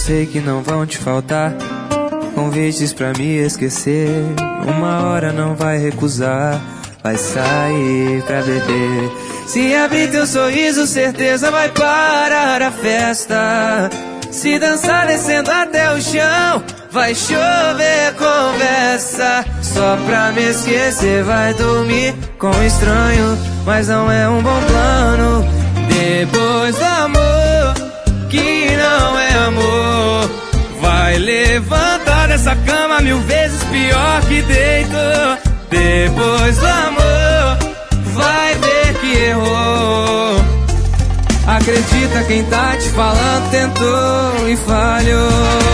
sei que não vão te faltar convites pra me esquecer. Uma hora não vai recusar, vai sair pra beber. Se abrir teu sorriso, certeza vai parar a festa. Se dançar descendo até o chão, vai chover conversa. Só pra me esquecer, vai dormir com um estranho, mas não é um bom plano. Depois do amor, que não é amor, vai levantar dessa cama 1000 vezes pior que deito. Depois do amor, vai ver que errou. Acredita, quem tá te falando tentou e falhou.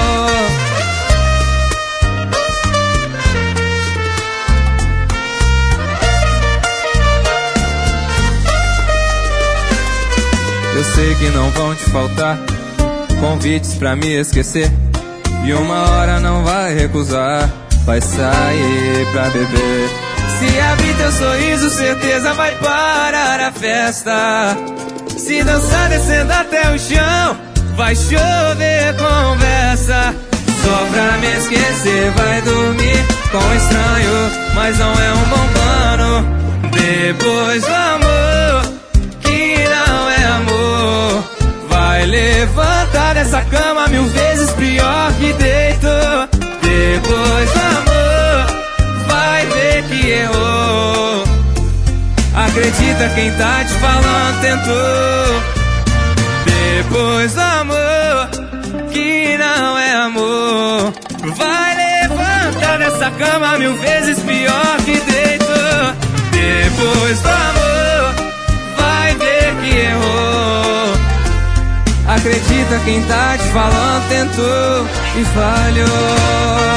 Eu sei que não vão te faltar convites pra me esquecer, e uma hora não vai recusar, vai sair pra beber. Se abrir teu sorriso, certeza vai parar a festa. Se dançar descendo até o chão, vai chover conversa. Só pra me esquecer, vai dormir com um estranho, mas não é um bom plano. Depois do amor, que não é amor, vai levantar dessa cama 1000 vezes pior que deito. Depois do amor, vai ver que errou. Acredita, quem tá te falando tentou. Depois do amor, que não é amor, vai levantar dessa cama 1000 vezes pior que deito. Depois do amor, vai ver que errou. Acredita, quem tá te falando tentou e falhou.